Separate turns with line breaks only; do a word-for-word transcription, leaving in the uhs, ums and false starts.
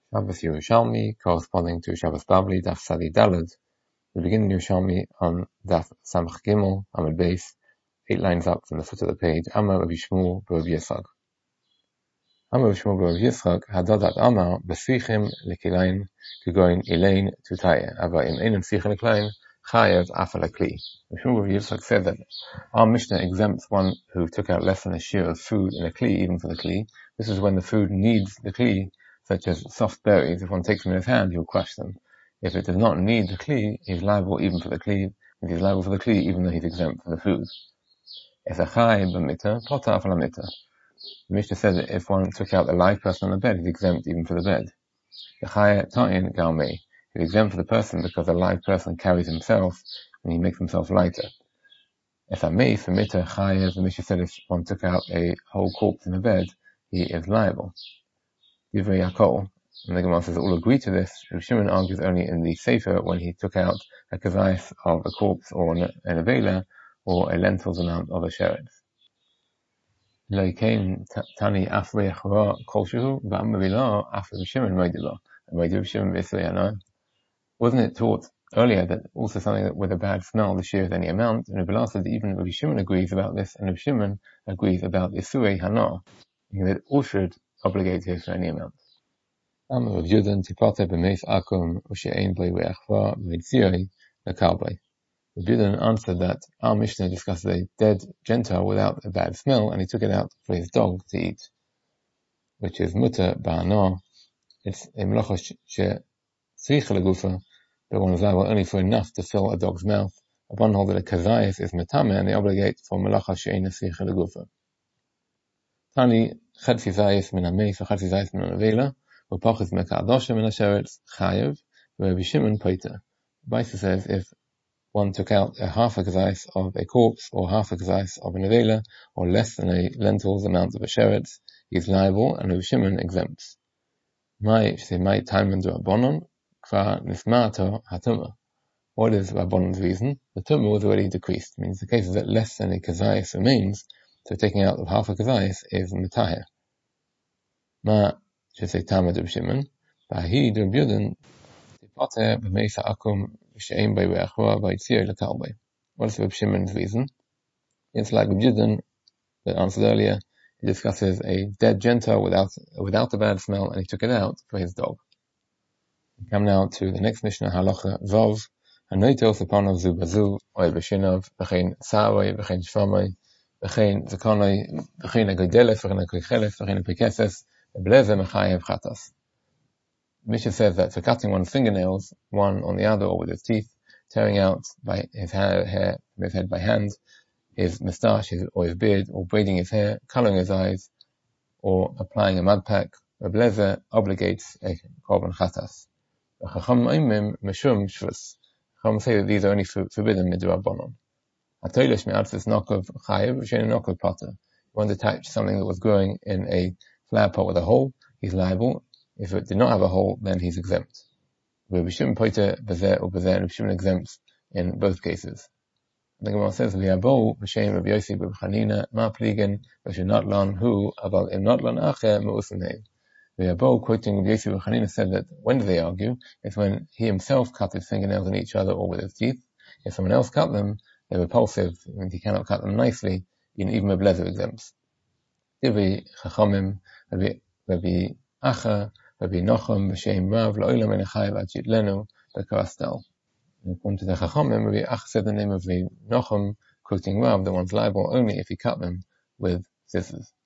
Shabbos Yerushalmi, corresponding to Shabbos Bavli, Daf Sadi Daled. We begin Yerushalmi on Daf Samach Gimel, Amud Beis, eight lines up from the foot of the page. Amar Rabbi Shmuel B'Rav Yitzchak. Amar Rabbi Shmuel B'Rav Yitzchak, Hadadat Amar, B'sichim L'kilain, Kugoin Ilain Tutaya, Ava Im Einem Sichim L'kilain, Chayev Afa L'kli. Rabbi Shmuel B'Rav Yitzchak said that our Mishnah exempts one who took out less than a shear of food in a kli, even for the kli. This is when the food needs the kli, such as soft berries. If one takes them in his hand, he'll crush them. If it does not need the kli, he's liable even for the kli, and he's liable for the kli even though he's exempt for the food. Esachai b'mita, pota afal mita. The Mishnah says that if one took out a live person on the bed, he's exempt even for the bed. Echai ta'in galmei. He's exempt for the person because a live person carries himself and he makes himself lighter. Esamei for mita chayev. The Mishnah said if one took out a whole corpse in the bed, he is liable. Divrei Yaakov, and the Gemara says all agree to this. Rabbi Shimon argues only in the Sefer when he took out a kazayis of a corpse or an avela or a lentils amount of a sheretz. Loikein tani afrei achra kolshu ba'amavila after Rabbi Shimon moedilo. And Rabbi Shimon v'isayana. Wasn't it taught earlier that also something that with a bad smell the shear is any amount? And Rabbi said that even Rabbi Shimon agrees about this, and Rabbi Shimon agrees about isurei hana, that all should obligate here for any amount. Amar Rav Yudan tipate b'meis akum u'she'ein b'lei re'achva v'yitzirei l'karbei. Rav Yudan answered that our Mishnah discusses a dead Gentile without a bad smell, and he took it out for his dog to eat, which is mutter ba'ana. It's a melacha she'tzricha l'gufa, but one is liable only for enough to fill a dog's mouth. Upon hold that a kazayis is metame, and they obligate for melacha she'ein tzricha l'gufa. Tani chadfi zayis min hameis v'chadfi zayis min havela. Upachis mekadosha min hasheretz chayev. Rabbi Shimon poiter. Baisa says if one took out a half a kazayis of a corpse or half a kazayis of an avela or less than a lentils amount of a sheretz, he is liable, and Rabbi Shimon exempts. My she said my time and rabbanon kva nismato hatuma. What is Rabbanon's reason? The tumah was already decreased. It means the case is that less than a kazayis remains, so taking out of half a kazayis is metaher. Ma should say Tamad Rabbi Shimon. Ba'hi Rabbi Yudan tipate b'meisa akum v'she'ein b'ei re'achva v'yitzirei l'karbei. What is Rabbi Shimon's reason? It's like Rabbi Yudan that answered earlier. He discusses a dead Gentile without without a bad smell, and he took it out for his dog. We come now to the next Mishnah, Halacha Vav. Hanoitos upon zu bazu oy b'shinav v'chein sa'aroi v'chein shvamoi v'chein zakonoi v'chein agodelef v'chein akoichelef v'chein apikeses. Mishnah says that for cutting one's fingernails, one on the other or with his teeth, tearing out by his hair, hair from his head by hand, his moustache his, or his beard, or braiding his hair, colouring his eyes, or applying a mud pack, Reb Lezer obligates a korban chatas. Chacham oimim meshum shvus. Chacham say that these are only forbidden midrabanon. Atoilish me'atzis nokov chayev v'shein nokov potter. One detached something that was growing in a flower pot with a hole, he's liable. If it did not have a hole, then he's exempt. Rabbi Shimon poiter bezer or bezer, Rabbi Shimon exempts in both cases. The Gemara says, "V'yabo b'shem Rabbi Yossi b'Chanina ma pligen v'shenatlan hu aval im natlan acher me'usanei." V'yabo, quoting Rabbi Yossi b'Chanina, said that when do they argue? It's when he himself cut his fingernails on each other or with his teeth. If someone else cut them, they're repulsive, and he cannot cut them nicely. Even Rabbi Lezer exempts. Rabbi Chachamim, Rabbi Acha, Rabbi Nocham, B'Shem Rav, La'olam en Chayev ad yitlenu b'karastel. According to the Chachamim, Rabbi Acha said the name of Rabbi Nocham, quoting Rav, that one's liable only if he cut them with scissors.